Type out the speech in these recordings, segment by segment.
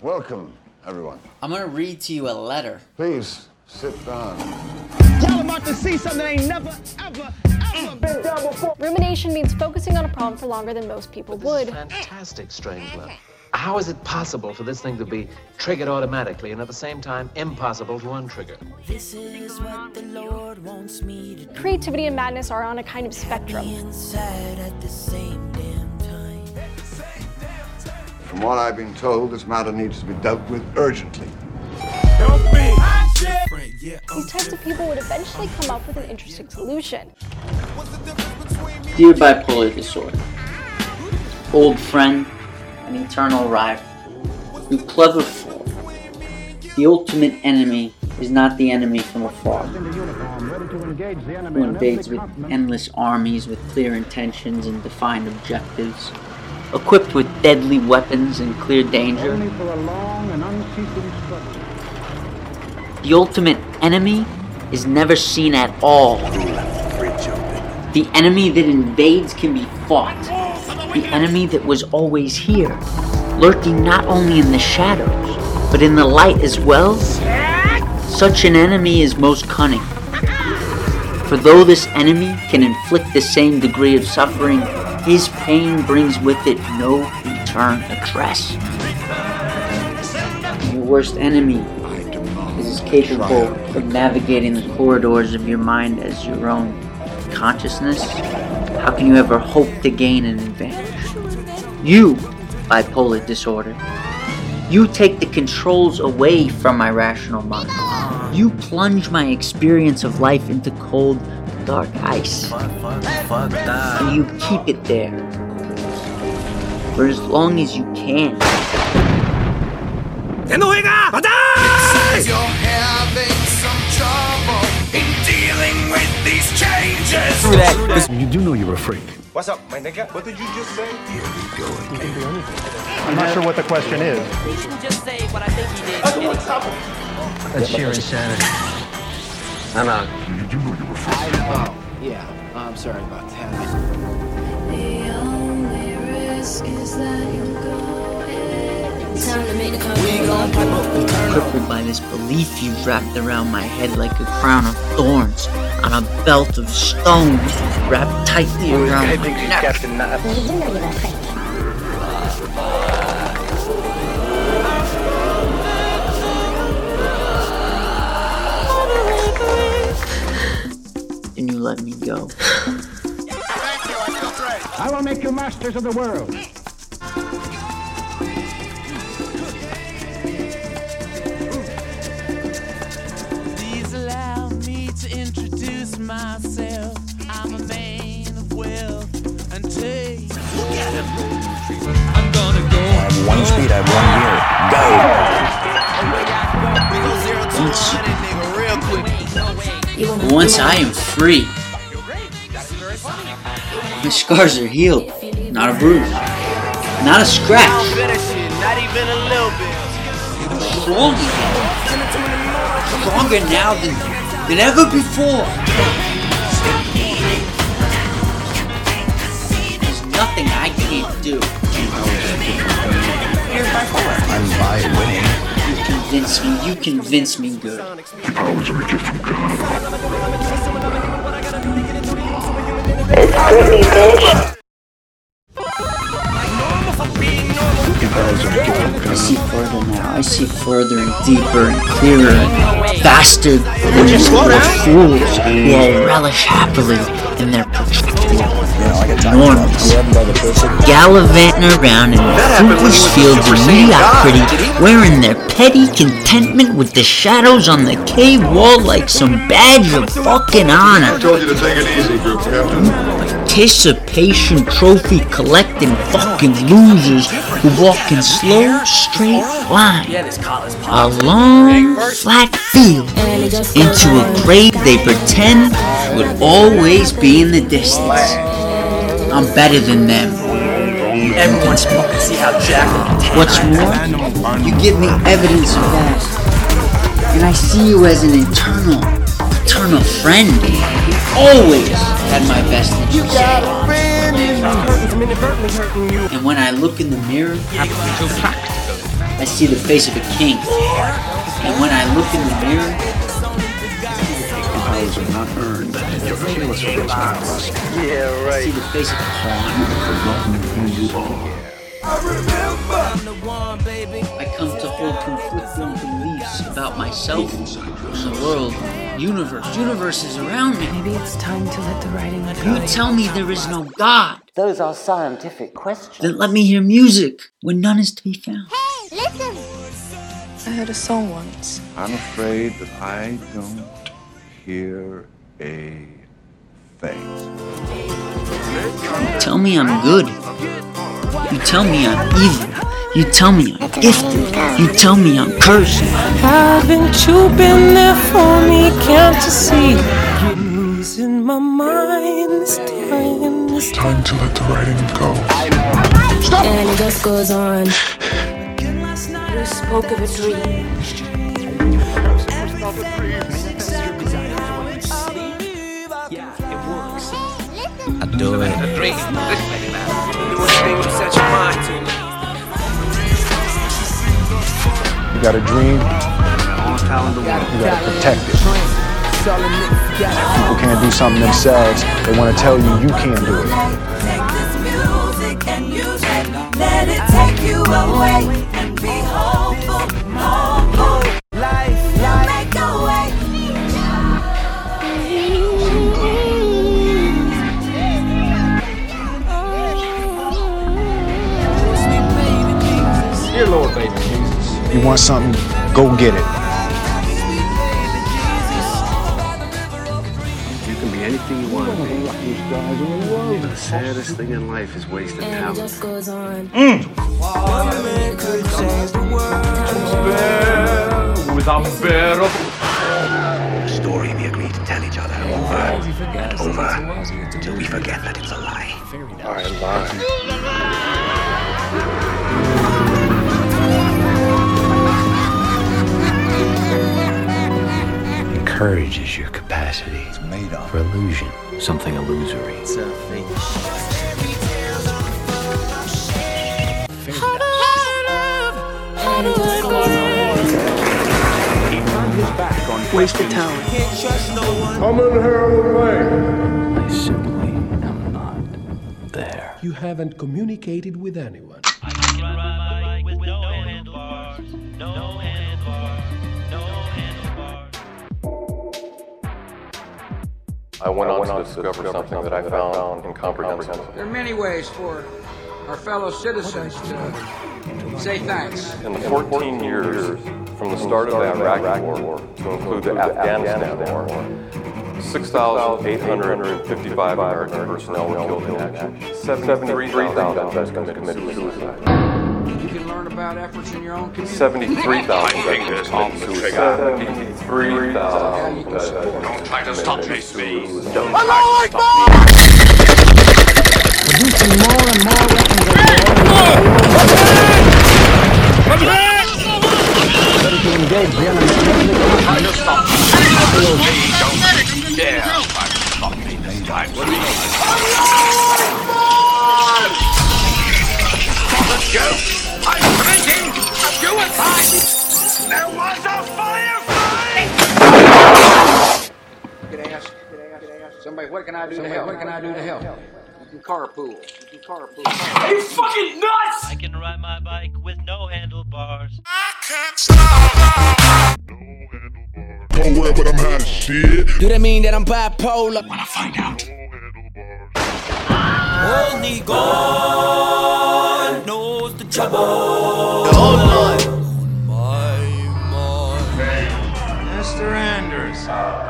Welcome, everyone. I'm gonna read to you a letter. Please, sit down. Y'all about to see something that ain't never, ever been done before. Rumination means focusing on a problem for longer than most people would. Fantastic, Strangelove. How is it possible for this thing to be triggered automatically and at the same time impossible to untrigger? This is what the Lord wants me to do. Creativity and madness are on a kind of spectrum. Inside at the same damn time. From what I've been told, this matter needs to be dealt with urgently. These types of people would eventually come up with an interesting solution. Dear bipolar disorder, old friend, an eternal rival, you clever fool. The ultimate enemy is not the enemy from afar, who invades with endless armies with clear intentions and defined objectives, equipped with deadly weapons and clear danger. The ultimate enemy is never seen at all. The enemy that invades can be fought. The enemy that was always here, lurking not only in the shadows, but in the light as well. Such an enemy is most cunning. For though this enemy can inflict the same degree of suffering, his pain brings with it no return address. Your worst enemy is as capable of navigating the corridors of your mind as your own consciousness. How can you ever hope to gain an advantage? You, bipolar disorder, you take the controls away from my rational mind. You plunge my experience of life into cold, dark ice. And you keep it there for as long as you can. Seems you're having some trouble in dealing with these changes. You do know you're a freak. What's up, my nigga? What did you just say? Here we go again. I'm not sure what the question is. He can just say what I think he did. That's sheer insanity. I'm out. You do know you're a freak. Yeah, I'm sorry about that. The only risk is that you go ahead. Time to make the Crippled by this belief you've wrapped around my head like a crown of thorns on a belt of stones wrapped tightly around my neck. And you let me go. I will make you masters of the world. Please allow me to introduce myself. I'm a man of wealth and taste. I'm gonna go. I have one speed, I have 1 year. Go! Once I am free, my scars are healed. Not a bruise, not a scratch. Not even a little bit. Strong again. Stronger now than ever before. There's nothing I can't do. I'm by winning. You convince me good. Your powers are a gift from God. It's Britney, bitch. Your powers are a gift from I God. see further now. I see further and deeper and clearer and faster than these poor fools who all relish happily in their projected enormous, gallivanting around in fruitless fields of mediocrity, wearing their petty contentment with the shadows on the cave wall like some badge of fucking honor. I told you to take it easy, group captain. Participation trophy collecting fucking losers who walk in slow, straight lines, a long, flat field, into a grave they pretend would always be in the distance. I'm better than them. Everyone's fucking see how Jack. What's more, you give me evidence of that, and I see you as an eternal friend. You always had my best interest. And when I look in the mirror, I see the face of a king. And when I look in the mirror, Powers are not earned. You're fearless for those powers. I see the face of a pawn. I come to hold conflicting beliefs about myself, the world, universes around me. Maybe it's time to let the writing go. You tell me there is no God. Those are scientific questions. Then let me hear music when none is to be found. Hey, listen! I heard a song once. I'm afraid that I don't hear a thing. You tell me I'm good. You tell me I'm evil. You tell me I'm gifted. You tell me I'm cursed. Haven't you been there for me? Can't you see? I'm losing my mind this time. Time to let the writing go. Stop! And it just goes on. You spoke of a dream. I do it. A dream. Do anything you set your mind to. You got a dream, you gotta protect it. People can't do something themselves, they want to tell you you can't do it. Let it take you away and be hopeful, hopeful. Life, make a way. Dear Lord, baby Jesus. You want something, go get it. You can be anything you want to be. The saddest thing in life is wasted talent. And it just goes on. With unbearable story we agree to tell each other over and over till we forget that it's a lie. I lie. Courage is your capacity. It's made up for illusion, something illusory. It's a fake. Wasted talent. I'm in Harold Lane. I simply am not there. You haven't communicated with anyone. I went on to discover something that I found incomprehensible. There are many ways for our fellow citizens to say thanks. In the 14 years from the start of the Iraq War to include the Afghanistan War, 6,855 American personnel were killed in action. 73,000 veterans committed suicide. You can learn about efforts in your own community. 73,000 veterans committed suicide. 73,000 veterans. Don't try to stop me, speed. Allah Akbar! Producing more and more weapons of war. Ready to engage the enemy. Try to stop me. Don't dare try to stop me this time. Let's go. I'm printing a suicide. There was a firefight. Could I ask somebody, what can I do to help? What can I do to help? You can carpool. Are you fucking nuts? I can ride my bike with no handlebars. I can't stop. Nowhere but I'm high as shit. Do that mean that I'm bipolar? Wanna find out? Only God knows the trouble. Oh Lord. My mind. Mr. Anders.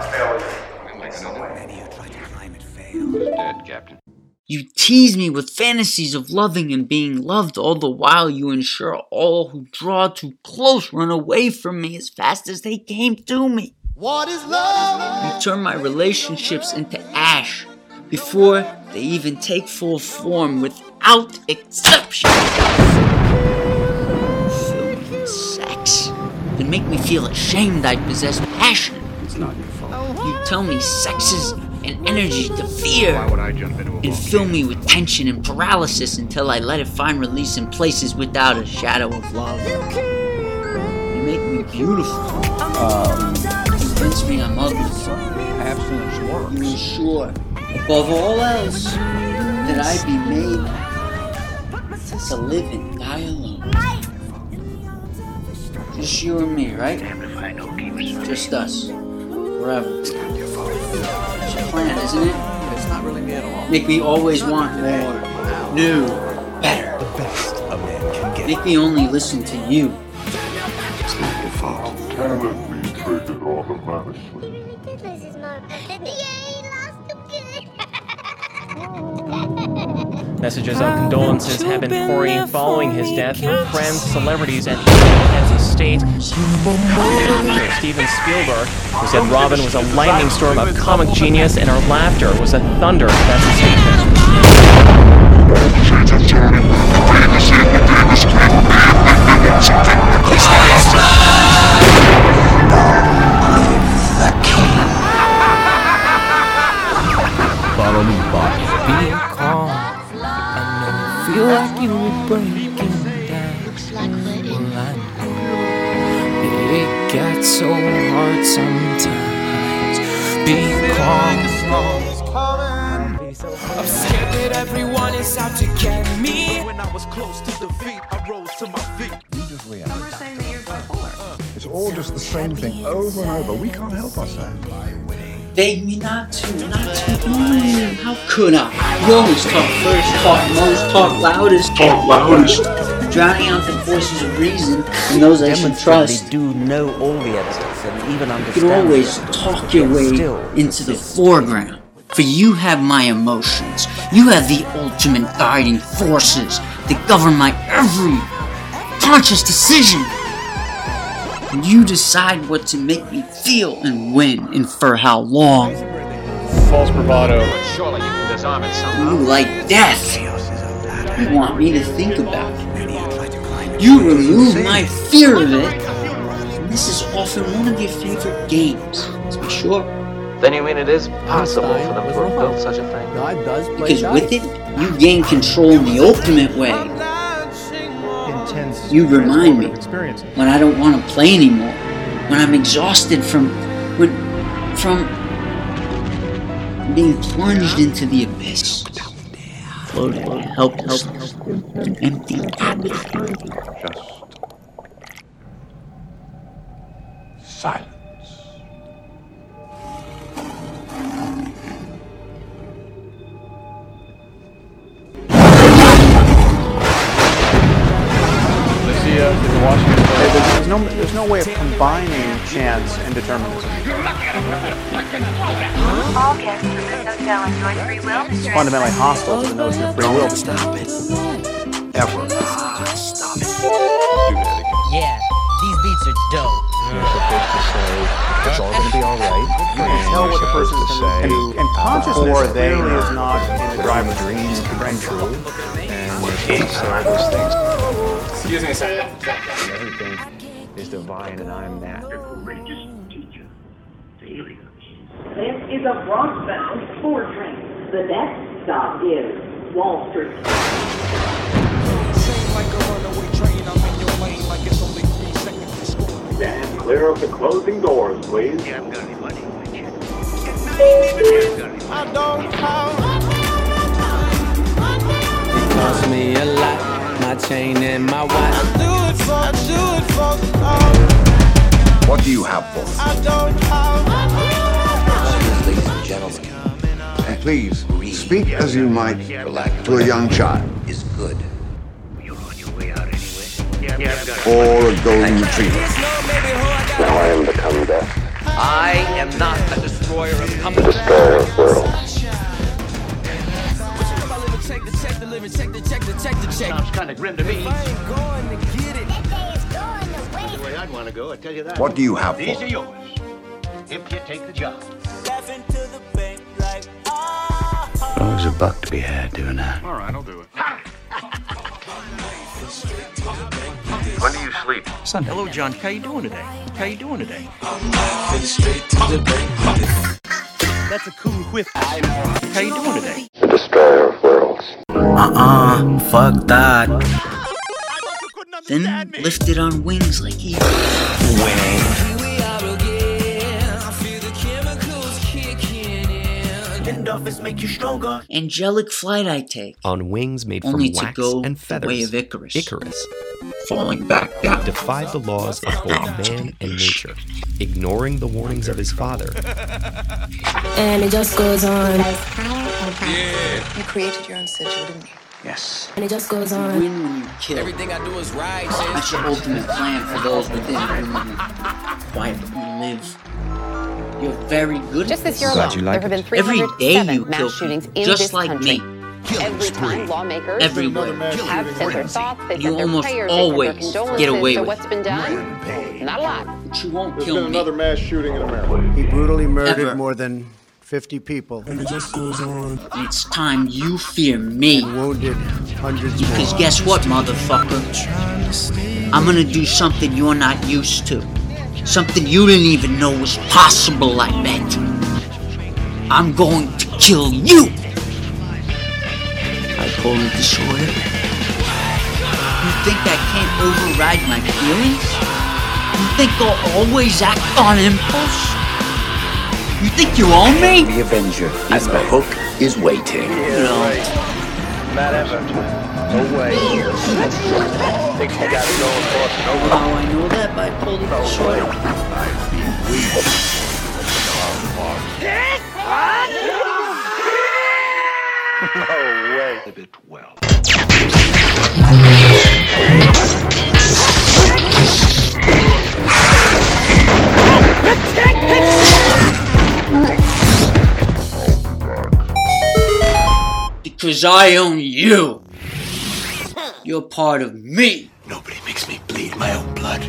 Dead, Captain. You tease me with fantasies of loving and being loved, all the while you ensure all who draw too close run away from me as fast as they came to me. What is love? You turn my relationships into ash before they even take full form without exception. Fill me with sex, then make me feel ashamed I possess passion. It's not your fault. You tell me sex is an energy to fear. Why would I jump into a And fill me with tension and paralysis until I let it find release in places without a shadow of love. make me beautiful. Convince me I'm ugly. I have seen its work. You ensure, above all else, that I be made to live and die alone. Just you and me, right? Just us. Forever. It's your plan, isn't it? It's not really me at all. Make me always want more. New. Better. The best a man can get. Make me only listen to you. It's not your fault. Can it be triggered automatically? Messages of condolences have been pouring following his death from friends, celebrities, and his estate. Steven Spielberg, who said Robin was a lightning storm of comic genius and her laughter was a thunder. That's a statement. Follow me, Bob. Be calm. I know you feel like you were breaking down. Well, I know it gets so hard sometimes. Be calm. I'm scared that everyone is out to get me. When I was close to defeat, I rose to my feet. We just react. Some are saying that you're bipolar. It's all just the same thing over and over. We can't help ourselves. Beg me not to. How could I? You always talk first, talk most, talk loudest. Drowning out the voices of reason and those I should trust. They do know all the evidence and even understand. You can always talk your way into the foreground. For you have my emotions. You have the ultimate guiding forces that govern my every conscious decision. And you decide what to make me feel and when and for how long. False bravado. But surely you can disarm it somehow. You like death. You want me to think about it. You remove my fear of it. And this is often one of your favorite games. To be sure. Then you mean it is possible for them to have built such a thing? God does play Because dice. with it, you gain control in the ultimate way. You remind me when I don't want to play anymore, when I'm exhausted from being plunged into the abyss, floating helpless, an empty apathy. Just silence. There's no way of combining chance and determinism. All guests in this hotel enjoy free will. It's fundamentally hostile to the notion of free will. Stop it. Ever. Stop it. Yeah, these beats are dope. You're supposed to say, it's all going to be all right. You can tell what the person is going to do. And consciousness clearly is not in the driver's dreams can come true. And you're supposed to say all those things. Excuse me a second. Everything is divine and I'm that. Courageous teacher. This is a Bronx-bound sport train. The next stop is Wall Street. Like a runaway train, I'm in your lane like it's only 3 seconds to score. Stand clear of the closing doors, please. I don't count. It cost me a lot. My chain and my watch. I do it for What do you have for us? I don't have. Ladies and gentlemen, Please, speak as you might to a young child. is good. Or a golden retriever. Now I am become death. I am not a destroyer of company. Destroyer of worlds. Sounds kind of grim to me. I ain't going to get it. The way I'd want to go, I tell you that. What do you have These for are us? yours. If you take the job. Oh, there's a buck to be had doing that. All right, I'll do it. When do you sleep? Sunday. Hello, John. How you doing today? How you doing today? That's a cool whiff. How you doing today? The destroyer of worlds. Fuck that. then lifted on wings like eagles. Angelic flight I take, on wings made from only wax to go and the way feathers. of Icarus. Falling back down. Defied the laws of both man and nature, ignoring the warnings of his father. And it just goes on. You created your own sigil, didn't you? Yes. And it just goes on. Win when you kill. Everything I do is right. That's the ultimate plan for those within whom you quietly live. You're very good Just at this year alone, there have been Every day 307 you mass kill shootings people, in just this like country. me. Every time lawmakers Everywhere. have said their thoughts, they've You said their almost prayers, always they've said their condolences. get away so with what's been done? Not a lot. But you won't There's kill been me. another mass shooting in America. He brutally murdered Ever. more than 50 people. And it just goes on. It's time you fear me. And wounded hundreds Because more. guess what, motherfucker? I'm gonna do something you're not used to. Something you didn't even know was possible, I bet. I'm going to kill you! Bipolar disorder? You think I can't override my feelings? You think I'll always act on impulse? You think you own me? The Avenger, as the hook is waiting. Not ever. No way. Think you gotta go across no How I know that bipolar disorder? No way. Live it well. Because I own you. You're part of me. Nobody makes me bleed my own blood.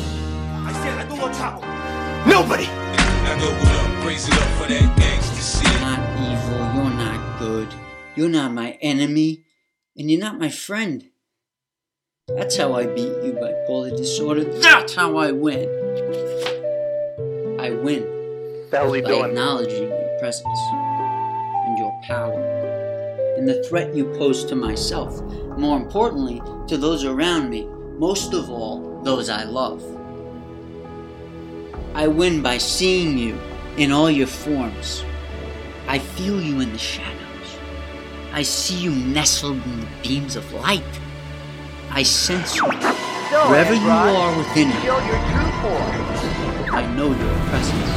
Nobody! You're not evil, you're not good. You're not my enemy, and you're not my friend. That's how I beat you, bipolar disorder. That's how I win. I win The hell are you by doing? acknowledging your presence and your power and the threat you pose to myself. More importantly, to those around me. Most of all, those I love. I win by seeing you in all your forms. I feel you in the shadows. I see you nestled in the beams of light. I sense you. Wherever you are within me, I know your presence.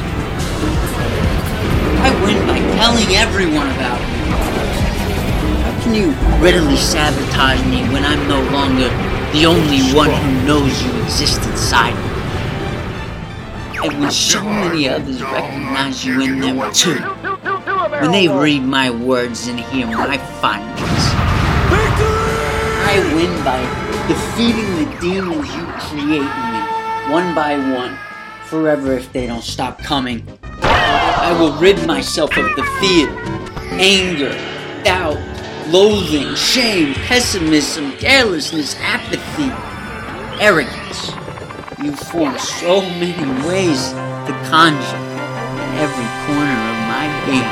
I win by telling everyone about you. How can you readily sabotage me when I'm no longer the only one who knows you exist inside me? And when so many others recognize you in them too. When they read my words and hear my findings. I win by defeating the demons you create in me, one by one, forever if they don't stop coming. I will rid myself of the fear, anger, doubt, loathing, shame, pessimism, carelessness, apathy, arrogance. You form so many ways to conjure in every corner of my being.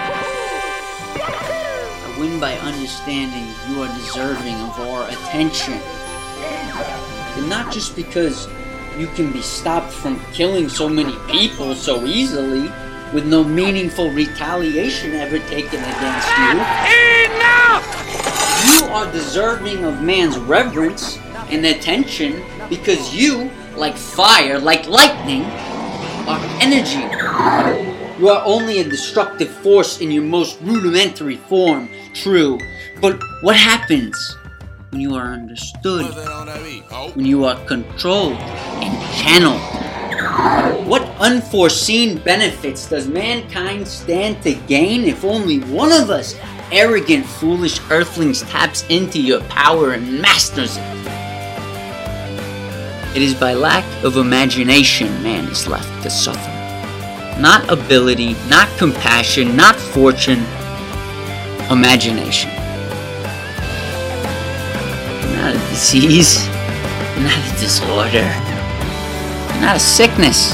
I win by understanding you are deserving of our attention. And not just because you can be stopped from killing so many people so easily, with no meaningful retaliation ever taken against you. Enough! You are deserving of man's reverence and attention because you, like fire, like lightning, are energy. You are only a destructive force in your most rudimentary form, true. But what happens when you are understood? When you are controlled and channeled? What unforeseen benefits does mankind stand to gain if only one of us, arrogant, foolish earthlings, taps into your power and masters it? It is by lack of imagination man is left to suffer. Not ability, not compassion, not fortune, imagination. Not a disease, not a disorder, not a sickness.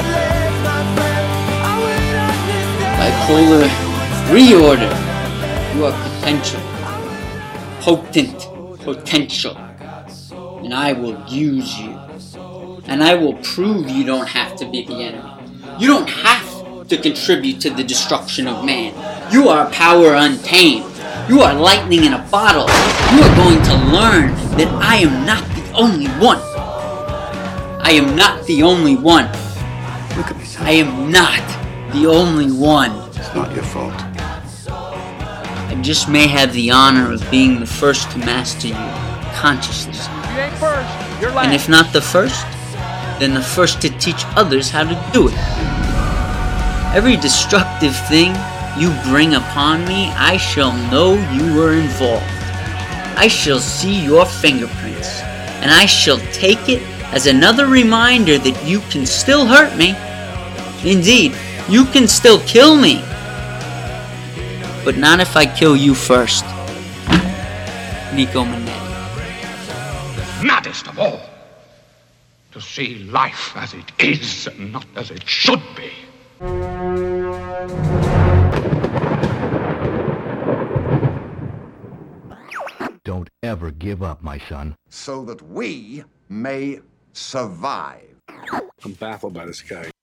Bipolar reorder. You are potential. Potent potential. And I will use you. And I will prove you don't have to be the enemy. You don't have to contribute to the destruction of man. You are power untamed. You are lightning in a bottle. You are going to learn that I am not the only one. I am not the only one. Look at me, son. I am not the only one. It's not your fault. I just may have the honor of being the first to master your consciousness. You ain't first, you're last. And if not the first, then the first to teach others how to do it. Every destructive thing you bring upon me, I shall know you were involved. I shall see your fingerprints, and I shall take it as another reminder that you can still hurt me. Indeed, you can still kill me. But not if I kill you first. Nico Minetti. Maddest of all, to see life as it is and not as it should be. Don't ever give up, my son. So that we may survive. I'm baffled by this guy.